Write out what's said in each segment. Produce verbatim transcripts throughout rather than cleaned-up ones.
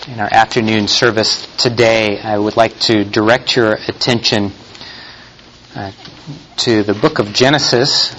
in our afternoon service today, I would like to direct your attention uh, to the book of Genesis.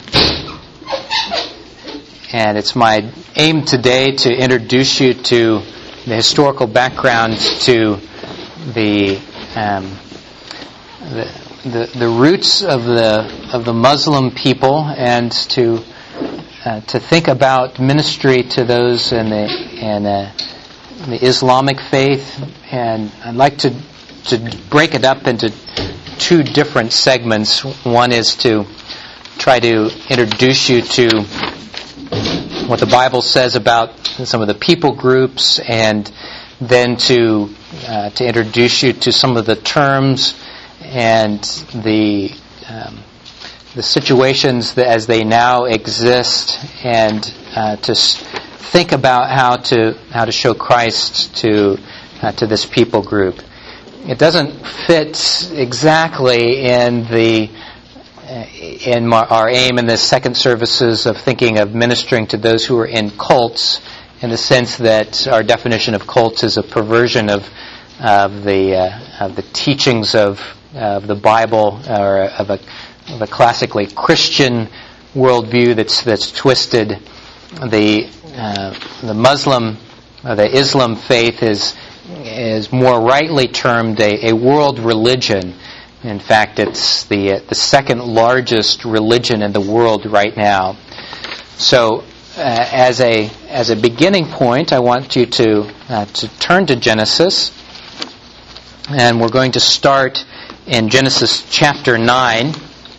And it's my aim today to introduce you to the historical background to the um, the, the the roots of the of the Muslim people, and to uh, to think about ministry to those in the in the, the Islamic faith. And I'd like to to break it up into two different segments. One is to try to introduce you to what the Bible says about some of the people groups, and then to uh, to introduce you to some of the terms and the um, the situations that as they now exist, and uh, to s- think about how to how to show Christ to uh, to this people group. It doesn't fit exactly in the in our aim in the second services of thinking of ministering to those who are in cults, in the sense that our definition of cults is a perversion of of the uh, of the teachings of of the Bible, or of a of a classically Christian worldview that's that's twisted. The uh, the Muslim, or the Islam faith is is more rightly termed a, a world religion. In fact, it's the uh, the second largest religion in the world right now. So, uh, as a as a beginning point, I want you to uh, to turn to Genesis, and we're going to start in Genesis chapter nine.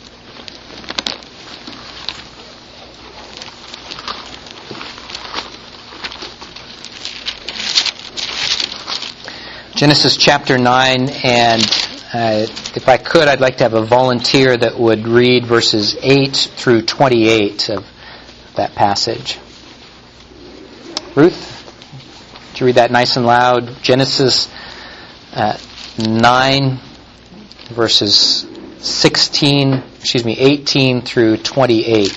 Genesis chapter nine, and Uh, if I could, I'd like to have a volunteer that would read verses eight through twenty-eight of that passage. Ruth, would you read that nice and loud? Genesis uh, nine, verses sixteen, excuse me, eighteen through twenty-eight.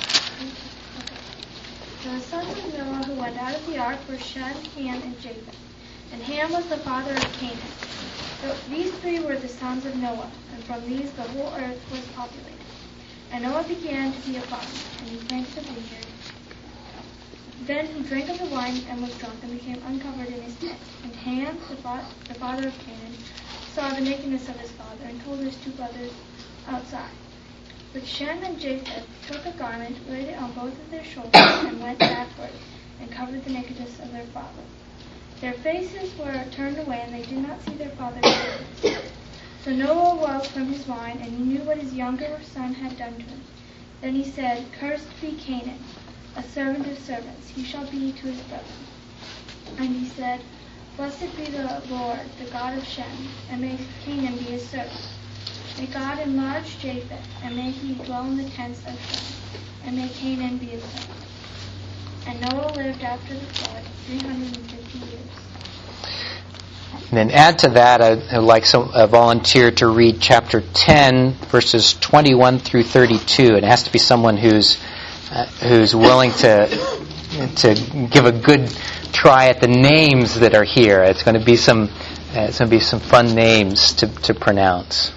The sons of Noah who went out of the ark were Shem, Ham, and Japheth. And Ham was the father of Canaan. So these three were the sons of Noah, and from these the whole earth was populated. And Noah began to be a farmer, and he planted a vineyard. Then he drank of the wine and was drunk, and became uncovered in his tent. And Ham, the, fa- the father of Canaan, saw the nakedness of his father, and told his two brothers outside. But Shem and Japheth took a garment, laid it on both of their shoulders, and went backward, and covered the nakedness of their father. Their faces were turned away, and they did not see their father's nakedness. So Noah awoke from his wine, and he knew what his younger son had done to him. Then he said, "Cursed be Canaan, a servant of servants. He shall be to his brother." And he said, "Blessed be the Lord, the God of Shem, and may Canaan be his servant. May God enlarge Japheth, and may he dwell in the tents of Shem, and may Canaan be his servant." And Noah lived after the flood three hundred fifty years. And then add to that, I'd like some, a volunteer to read chapter ten, verses twenty-one through thirty-two. It has to be someone who's uh, who's willing to to give a good try at the names that are here. It's going to be some uh, it's going to be some fun names to to pronounce.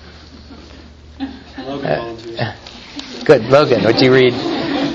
Logan volunteers. Uh, good, Logan. Would you read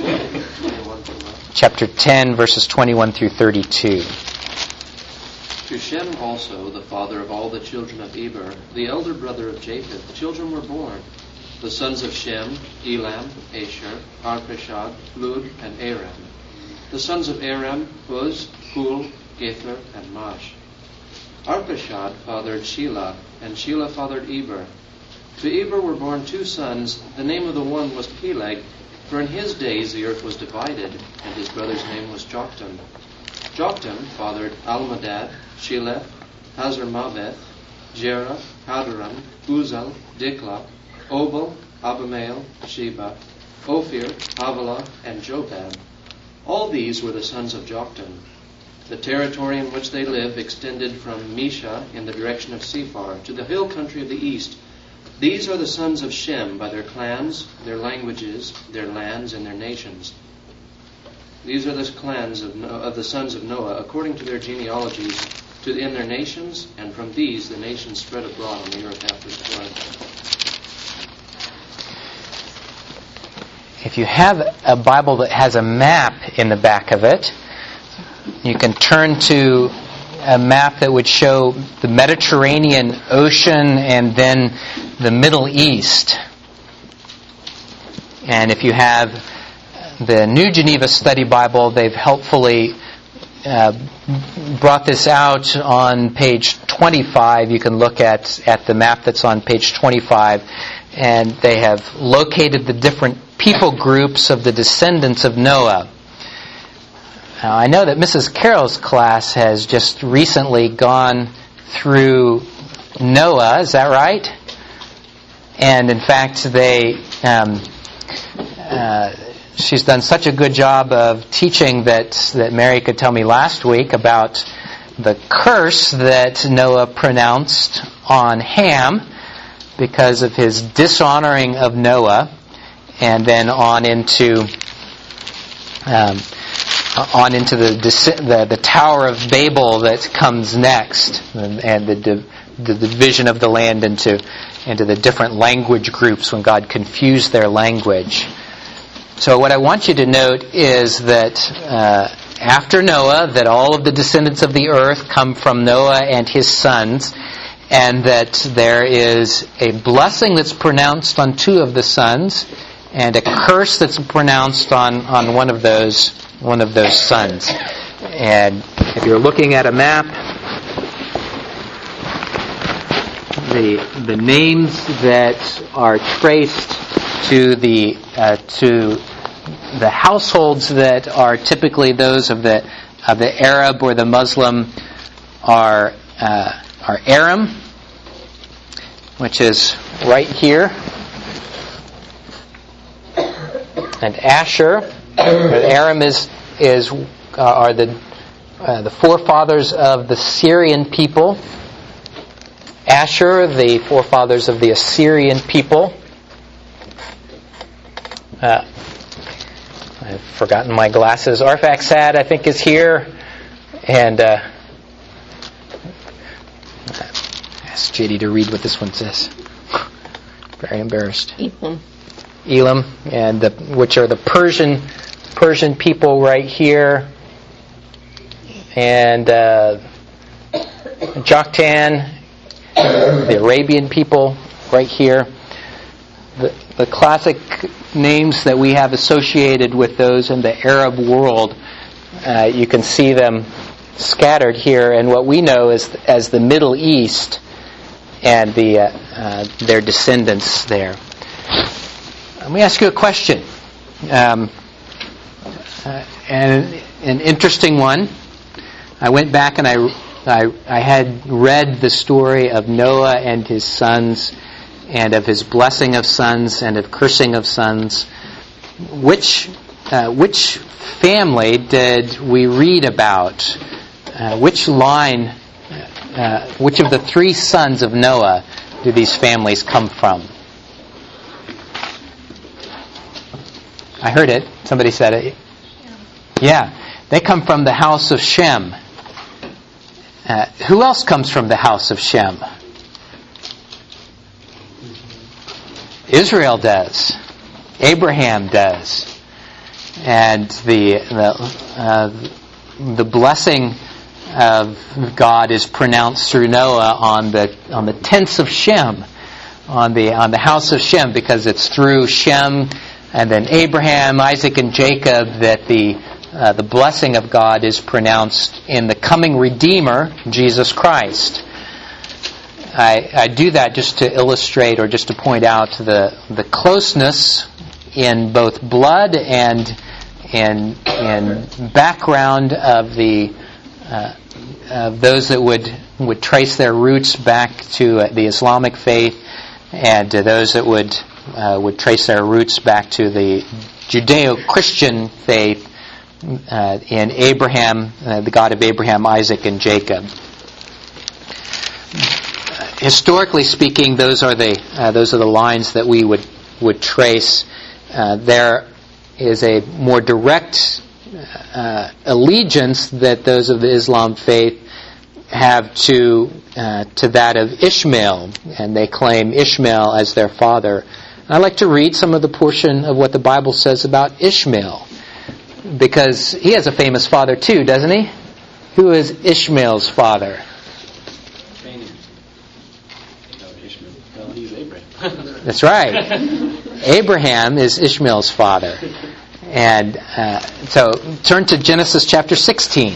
chapter ten, verses twenty-one through thirty-two? To Shem also, the father of all the children of Eber, the elder brother of Japheth, children were born. The sons of Shem, Elam, Asher, Arpachshad, Lud, and Aram. The sons of Aram, Uz, Hul, Gether, and Mash. Arpachshad fathered Shelah, and Shelah fathered Eber. To Eber were born two sons. The name of the one was Peleg, for in his days the earth was divided, and his brother's name was Joktan. Joktan fathered Almadad, Sheleph, Hazarmaveth, Jerah, Hadaram, Uzal, Dikla, Obal, Abimael, Sheba, Ophir, Havilah, and Jobab. All these were the sons of Joktan. The territory in which they lived extended from Mesha in the direction of Sephar to the hill country of the east. These are the sons of Shem by their clans, their languages, their lands, and their nations. These are the clans of, no- of the sons of Noah according to their genealogies, to the inner nations, and from these the nations spread abroad on the earth after the flood. If you have a Bible that has a map in the back of it, you can turn to a map that would show the Mediterranean Ocean and then the Middle East. And if you have the New Geneva Study Bible, they've helpfully uh, brought this out on page twenty-five. You can look at, at the map that's on page twenty-five, and they have located the different people groups of the descendants of Noah. Now, I know that Missus Carroll's class has just recently gone through Noah, is that right? And in fact, they um, uh, she's done such a good job of teaching that, that Mary could tell me last week about the curse that Noah pronounced on Ham because of his dishonoring of Noah, and then on into um, on into the, the the Tower of Babel that comes next, and, and the, the division of the land into into the different language groups when God confused their language. So what I want you to note is that uh, after Noah, that all of the descendants of the earth come from Noah and his sons, and that there is a blessing that's pronounced on two of the sons, and a curse that's pronounced on, on one of those one of those sons. And if you're looking at a map, the the names that are traced to the uh, to the households that are typically those of the of the Arab or the Muslim are uh, are Aram, which is right here, and Asher. Aram is is uh, are the uh, the forefathers of the Syrian people. Asher, the forefathers of the Assyrian people. Uh, I've forgotten my glasses. Arphaxad, I think, is here, and uh, ask J D to read what this one says. Very embarrassed. Elam. Elam, and the, which are the Persian Persian people right here, and uh, Joktan, the Arabian people right here. The, the classic names that we have associated with those in the Arab world, uh, you can see them scattered here, and what we know is as the Middle East and the uh, uh, their descendants there. Let me ask you a question, um, uh, and an interesting one. I went back and I, I, I had read the story of Noah and his sons, and of his blessing of sons and of cursing of sons. Which uh, which family did we read about? Uh, which line? Uh, which of the three sons of Noah do these families come from? I heard it. Somebody said it. Yeah. They come from the house of Shem. Uh, who else comes from the house of Shem? Israel does. Abraham does. And the the, uh, the blessing of God is pronounced through Noah on the on the tents of Shem, on the on the house of Shem, because it's through Shem and then Abraham, Isaac, and Jacob that the uh, the blessing of God is pronounced in the coming Redeemer, Jesus Christ. I, I do that just to illustrate or just to point out the the closeness in both blood and and and background of the uh, of those that would would trace their roots back to uh, the Islamic faith, and to those that would uh, would trace their roots back to the Judeo-Christian faith uh, in Abraham, uh, the God of Abraham, Isaac, and Jacob. Historically speaking, those are the uh, those are the lines that we would would trace. Uh, there is a more direct uh, allegiance that those of the Islam faith have to uh, to that of Ishmael, and they claim Ishmael as their father. I'd like to read some of the portion of what the Bible says about Ishmael, because he has a famous father too, doesn't he? Who is Ishmael's father? That's right. Abraham is Ishmael's father. And uh, so turn to Genesis chapter sixteen.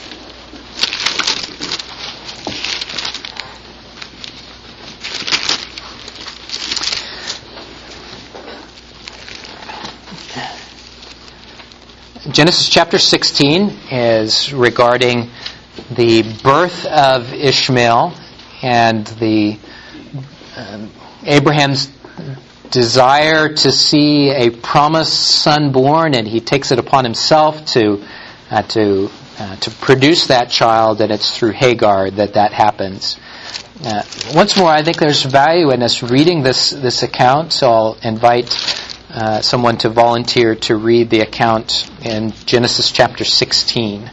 Genesis chapter sixteen is regarding the birth of Ishmael and the um, Abraham's desire to see a promised son born, and he takes it upon himself to uh, to uh, to produce that child, and it's through Hagar that that happens. Uh, once more, I think there's value in us reading this this account, so I'll invite uh, someone to volunteer to read the account in Genesis chapter sixteen.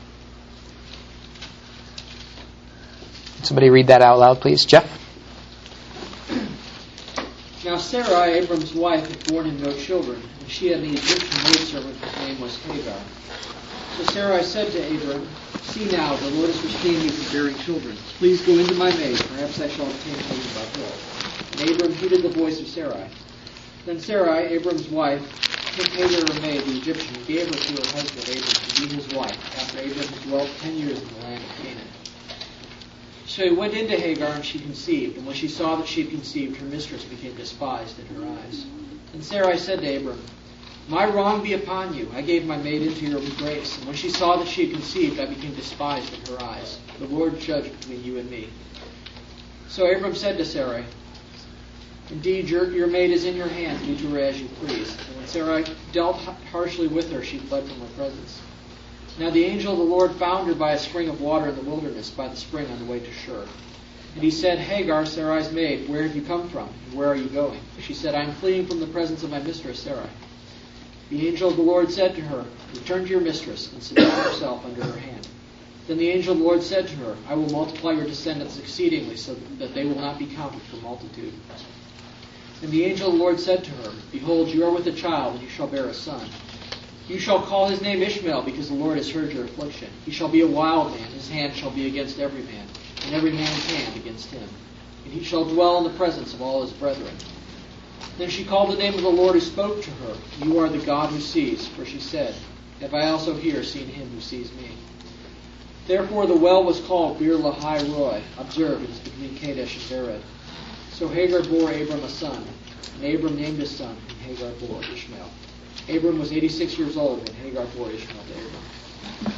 Somebody read that out loud, please. Jeff? Now Sarai, Abram's wife, had borne him no children, and she had an Egyptian maidservant whose name was Hagar. So Sarai said to Abram, "See now, the Lord has restrained me from bearing children. Please go into my maid, perhaps I shall obtain children by her." And Abram heeded the voice of Sarai. Then Sarai, Abram's wife, took Hagar her maid, the Egyptian, and gave her to her husband Abram to be his wife, after Abram had dwelt ten years in the land of Canaan. So he went into Hagar, and she conceived. And when she saw that she had conceived, her mistress became despised in her eyes. And Sarai said to Abram, "My wrong be upon you. I gave my maid into your embrace. And when she saw that she had conceived, I became despised in her eyes. The Lord judge between you and me." So Abram said to Sarai, "Indeed, your, your maid is in your hand. Do to her as you please." And when Sarai dealt harshly with her, she fled from her presence. Now the angel of the Lord found her by a spring of water in the wilderness, by the spring on the way to Shur. And he said, "Hagar, Sarai's maid, where have you come from, and where are you going?" She said, "I am fleeing from the presence of my mistress Sarai." The angel of the Lord said to her, "Return to your mistress, and submit yourself under her hand." Then the angel of the Lord said to her, "I will multiply your descendants exceedingly, so that they will not be counted for multitude." And the angel of the Lord said to her, "Behold, you are with a child, and you shall bear a son. You shall call his name Ishmael, because the Lord has heard your affliction. He shall be a wild man. His hand shall be against every man, and every man's hand against him. And he shall dwell in the presence of all his brethren." Then she called the name of the Lord who spoke to her, "You are the God who sees." For she said, "Have I also here seen him who sees me?" Therefore the well was called Bir Lahai Roi. Observe, it is between Kadesh and Bered. So Hagar bore Abram a son, and Abram named his son, and Hagar bore Ishmael. Abram was eighty-six years old when Hagar bore Ishmael to Abram.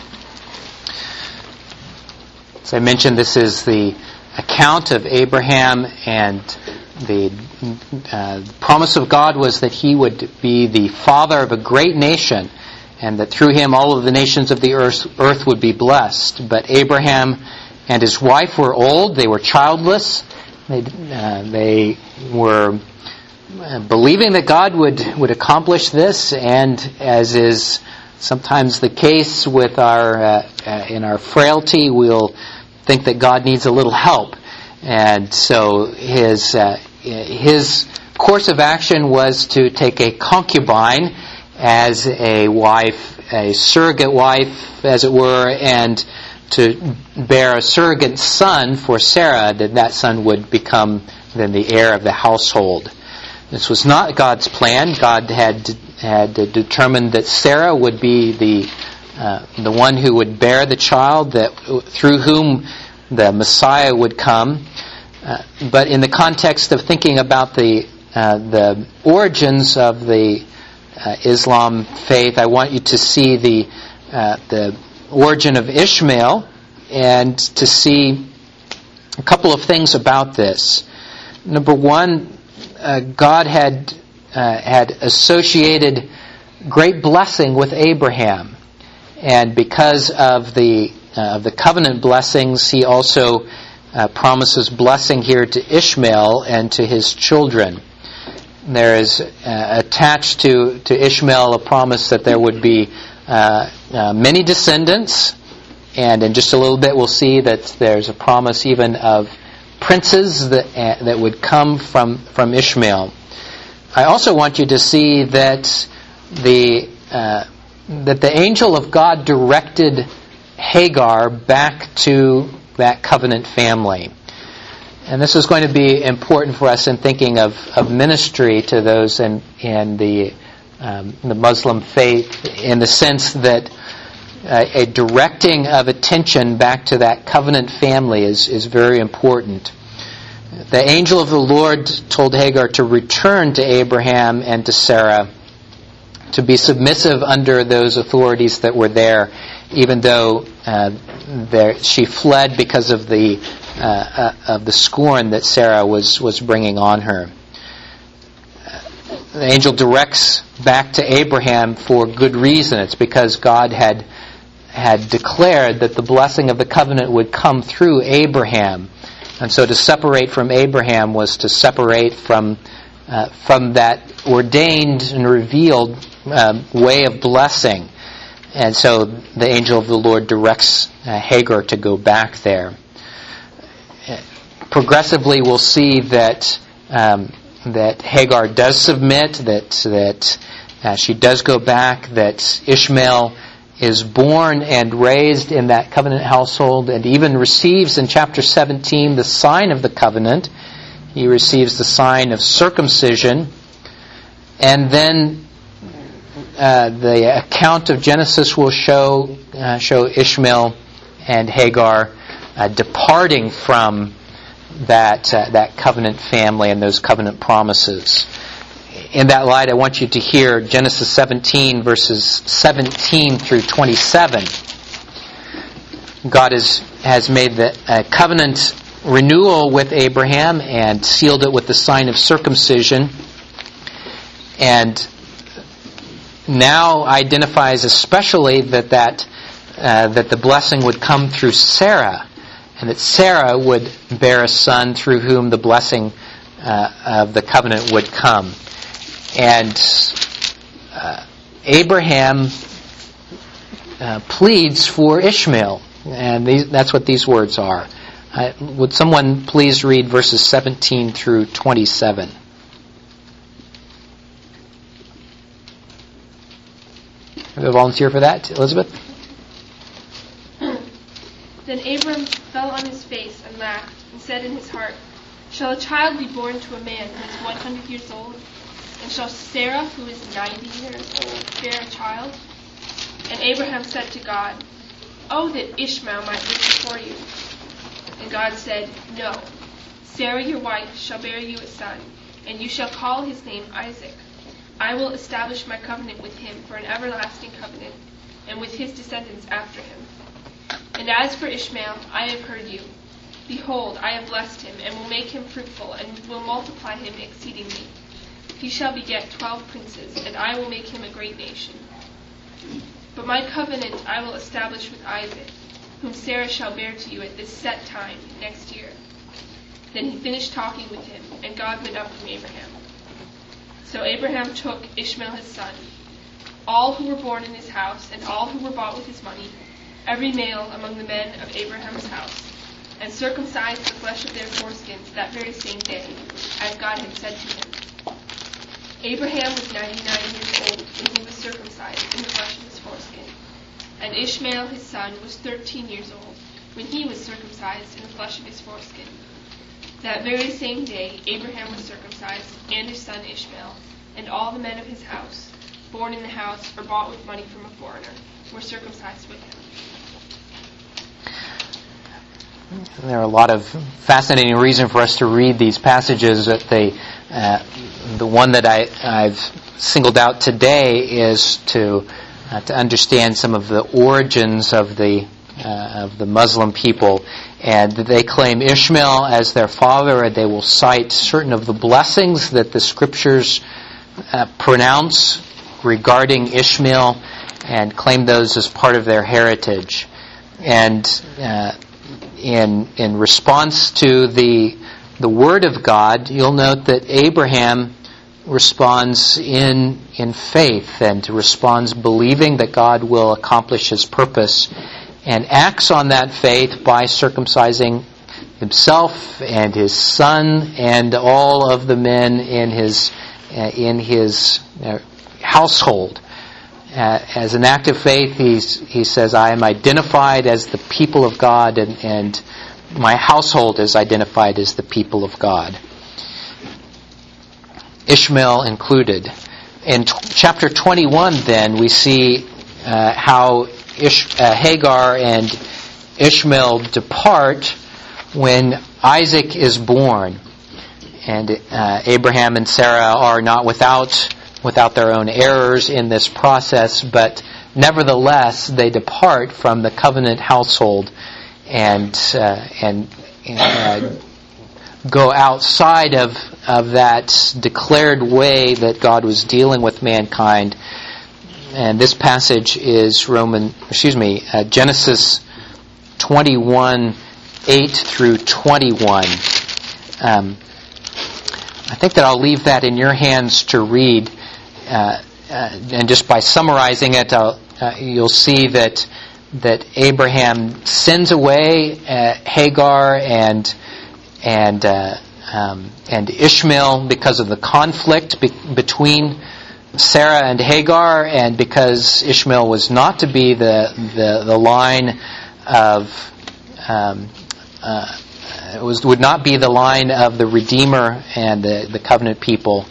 As I mentioned, this is the account of Abraham, and the uh, promise of God was that he would be the father of a great nation, and that through him all of the nations of the earth, earth would be blessed. But Abraham and his wife were old, they were childless, they, uh, they were believing that God would, would accomplish this, and as is sometimes the case with our uh, uh, in our frailty, we'll think that God needs a little help. And so his uh, his course of action was to take a concubine as a wife, a surrogate wife, as it were, and to bear a surrogate son for Sarah, that that son would become then the heir of the household. This was not God's plan. God had had determined that Sarah would be the uh, the one who would bear the child, that through whom the Messiah would come. Uh, but in the context of thinking about the uh, the origins of the uh, Islam faith, I want you to see the uh, the origin of Ishmael, and to see a couple of things about this. Number one, Uh, God had uh, had associated great blessing with Abraham, and because of the uh, of the covenant blessings, He also uh, promises blessing here to Ishmael and to his children. There is uh, attached to to Ishmael a promise that there would be uh, uh, many descendants, and in just a little bit we'll see that there's a promise even of princes that uh, that would come from, from Ishmael. I also want you to see that the uh, that the angel of God directed Hagar back to that covenant family. And this is going to be important for us in thinking of, of ministry to those in, in the um, the Muslim faith, in the sense that uh, a directing of attention back to that covenant family is, is very important. The angel of the Lord told Hagar to return to Abraham and to Sarah, to be submissive under those authorities that were there, even though uh, there, she fled because of the uh, uh, of the scorn that Sarah was, was bringing on her. The angel directs back to Abraham for good reason. It's because God had had declared that the blessing of the covenant would come through Abraham. And so to separate from Abraham was to separate from uh, from that ordained and revealed uh, way of blessing. And so the angel of the Lord directs uh, Hagar to go back there. Progressively, we'll see that um, that Hagar does submit, that that uh, she does go back, that Ishmael is born and raised in that covenant household, and even receives in chapter seventeen the sign of the covenant. He receives the sign of circumcision, and then uh, the account of Genesis will show uh, show Ishmael and Hagar uh, departing from that uh, that covenant family and those covenant promises. In that light, I want you to hear Genesis seventeen, verses seventeen through twenty-seven. God is, has made the uh, covenant renewal with Abraham and sealed it with the sign of circumcision, and now identifies especially that that, uh, that the blessing would come through Sarah, and that Sarah would bear a son through whom the blessing uh, of the covenant would come. And uh, Abraham uh, pleads for Ishmael, and these, that's what these words are. Uh, would someone please read verses seventeen through twenty-seven? Have a volunteer for that, Elizabeth? Then Abram fell on his face and laughed, and said in his heart, "Shall a child be born to a man who is one hundred years old? And shall Sarah, who is ninety years old, bear a child?" And Abraham said to God, "Oh, that Ishmael might live before you." And God said, "No, Sarah your wife shall bear you a son, and you shall call his name Isaac. I will establish my covenant with him for an everlasting covenant, and with his descendants after him. And as for Ishmael, I have heard you. Behold, I have blessed him, and will make him fruitful, and will multiply him exceedingly. He shall beget twelve princes, and I will make him a great nation. But my covenant I will establish with Isaac, whom Sarah shall bear to you at this set time next year." Then he finished talking with him, and God went up from Abraham. So Abraham took Ishmael his son, all who were born in his house, and all who were bought with his money, every male among the men of Abraham's house, and circumcised the flesh of their foreskins that very same day, as God had said to him. Abraham was ninety-nine years old when he was circumcised in the flesh of his foreskin, and Ishmael his son was thirteen years old when he was circumcised in the flesh of his foreskin. That very same day Abraham was circumcised, and his son Ishmael, and all the men of his house, born in the house or bought with money from a foreigner, were circumcised with him. There are a lot of fascinating reasons for us to read these passages. That they, uh, the one that I, I've singled out today is to uh, to understand some of the origins of the uh, of the Muslim people, and they claim Ishmael as their father, and they will cite certain of the blessings that the Scriptures uh, pronounce regarding Ishmael, and claim those as part of their heritage. And uh, In in response to the the Word of God, you'll note that Abraham responds in in faith, and responds believing that God will accomplish His purpose, and acts on that faith by circumcising himself and his son and all of the men in his uh, in his uh, household. Uh, as an act of faith, he's, he says, I am identified as the people of God, and, and my household is identified as the people of God. Ishmael included. In t- chapter twenty-one, then, we see uh, how Ish- uh, Hagar and Ishmael depart when Isaac is born. And uh, Abraham and Sarah are not without without their own errors in this process, but nevertheless they depart from the covenant household and uh, and uh, go outside of of that declared way that God was dealing with mankind. And this passage is Roman, excuse me, uh, Genesis twenty-one, eight through twenty-one. Um, I think that I'll leave that in your hands to read. Uh, uh, and just by summarizing it, uh, you'll see that that Abraham sends away uh, Hagar and and uh, um, and Ishmael because of the conflict be- between Sarah and Hagar, and because Ishmael was not to be the the, the line of um, uh, it was would not be the line of the Redeemer and the, the covenant people.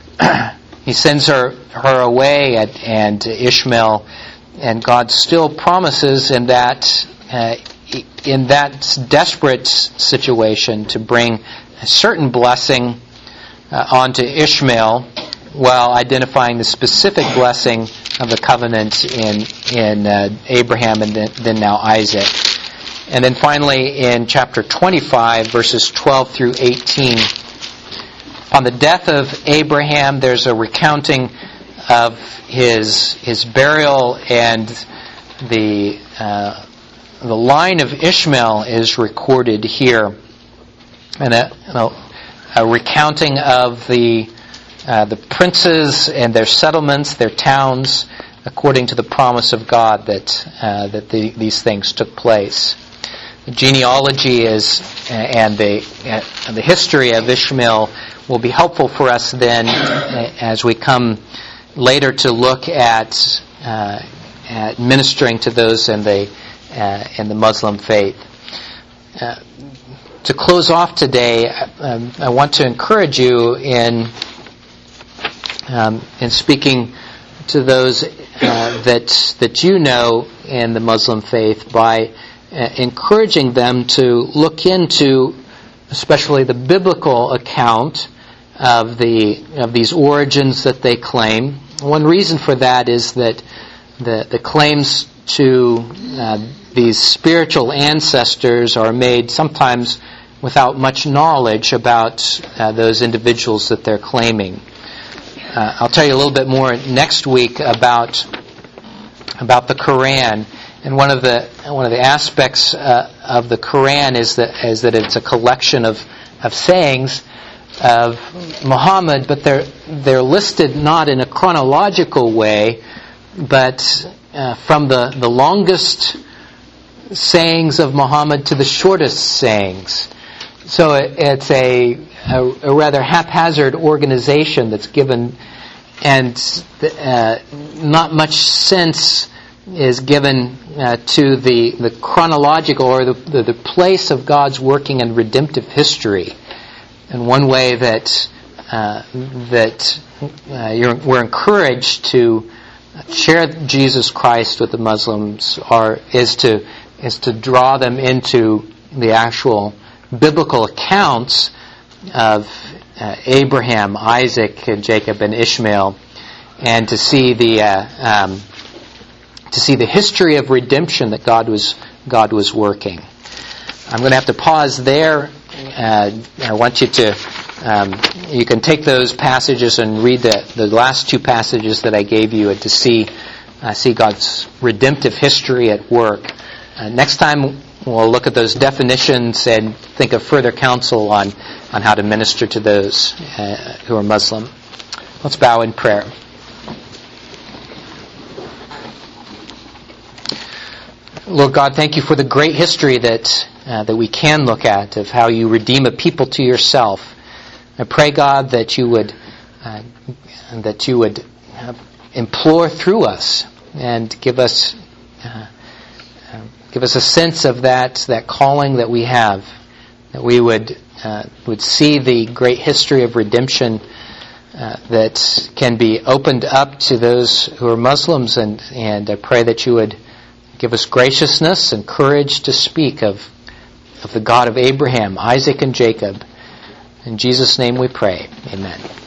He sends her her away, and, and Ishmael, and God still promises in that uh, in that desperate situation to bring a certain blessing uh, onto Ishmael, while identifying the specific blessing of the covenant in in uh, Abraham and then, then now Isaac. And then finally in chapter twenty-five, verses twelve through eighteen, on the death of Abraham, there's a recounting of his his burial, and the uh, the line of Ishmael is recorded here, and a, a, a recounting of the uh, the princes and their settlements, their towns, according to the promise of God that uh, that the, these things took place. The genealogy is and the uh, the history of Ishmael will be helpful for us then as we come later to look at uh, at ministering to those in the uh, in the Muslim faith. Uh, to close off today, um, I want to encourage you in um, in speaking to those uh, that that you know in the Muslim faith by uh, encouraging them to look into especially the biblical account of the of these origins that they claim. One reason for that is that the the claims to uh, these spiritual ancestors are made sometimes without much knowledge about uh, those individuals that they're claiming. Uh, I'll tell you a little bit more next week about about the Quran, and one of the one of the aspects uh, of the Quran is that is that it's a collection of of sayings of Muhammad, but they're they're listed not in a chronological way, but uh, from the, the longest sayings of Muhammad to the shortest sayings. So it, it's a, a a rather haphazard organization that's given, and uh, not much sense is given uh, to the the chronological or the, the the place of God's working in redemptive history. And one way that uh, that uh, you're, we're encouraged to share Jesus Christ with the Muslims are is to is to draw them into the actual biblical accounts of uh, Abraham, Isaac, and Jacob, and Ishmael, and to see the uh, um, to see the history of redemption that God was God was working. I'm going to have to pause there. Uh, I want you to, um, you can take those passages and read the, the last two passages that I gave you, and to see uh, see God's redemptive history at work. Uh, next time we'll look at those definitions and think of further counsel on, on how to minister to those uh, who are Muslim. Let's bow in prayer. Lord God, thank you for the great history that uh, that we can look at of how you redeem a people to yourself. I pray, God, that you would uh, that you would uh, implore through us and give us uh, uh, give us a sense of that that calling that we have, that we would uh, would see the great history of redemption uh, that can be opened up to those who are Muslims, and and I pray that you would give us graciousness and courage to speak of of the God of Abraham, Isaac, and Jacob. In Jesus' name we pray. Amen.